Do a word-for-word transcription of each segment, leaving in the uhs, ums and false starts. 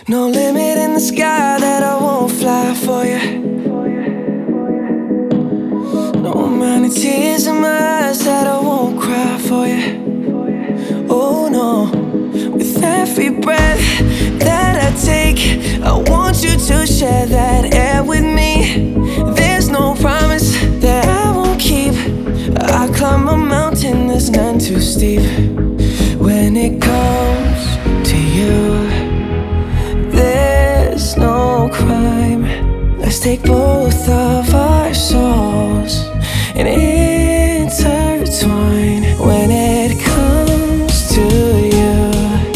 No limit in the sky that I won't fly for you. No amount of tears in my eyes that I won't cry for you. Oh no, with every breath that I take, I want you to share that air with me. There's no promise that I won't keep. I climb a mountain that's none too steep. When it comes to you, there's no crime. Let's take both of our souls and intertwine. When it comes to you,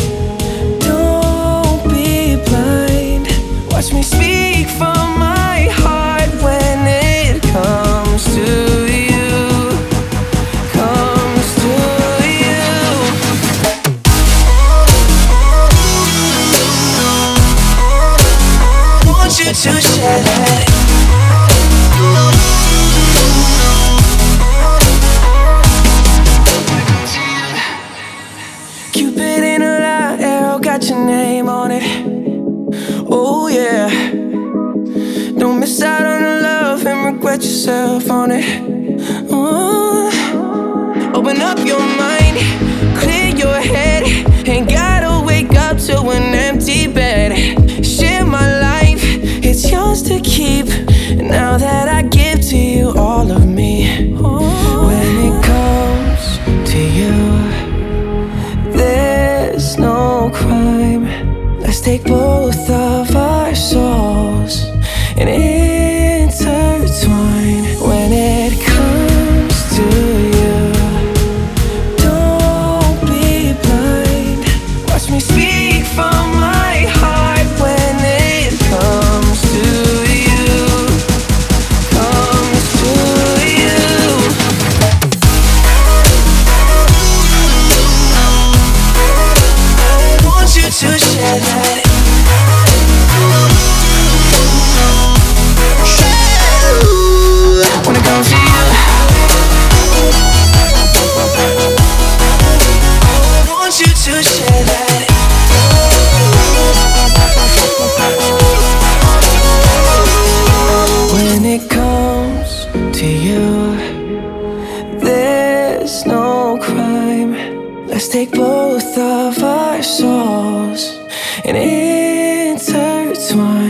don't be blind. Watch me speak from my heart. When it comes to you, comes to you. Want you to share that. Cupid in a lie, arrow got your name on it. Oh yeah. Don't miss out on the love and regret yourself on it. Oh. Open up your mind, clear your head. Ain't gotta wake up to an empty bed. Share my life, it's yours to keep. Now that I give to you all of me. When it comes to you, there's no crime. Let's take both of our souls and intertwine. When it comes to you, don't be blind. Watch me speak from my heart. When it comes to you, comes to you. I want you to share that. When it comes to you, I want you to share that. When it comes to you, there's no crime. Let's take both of our souls and intertwine.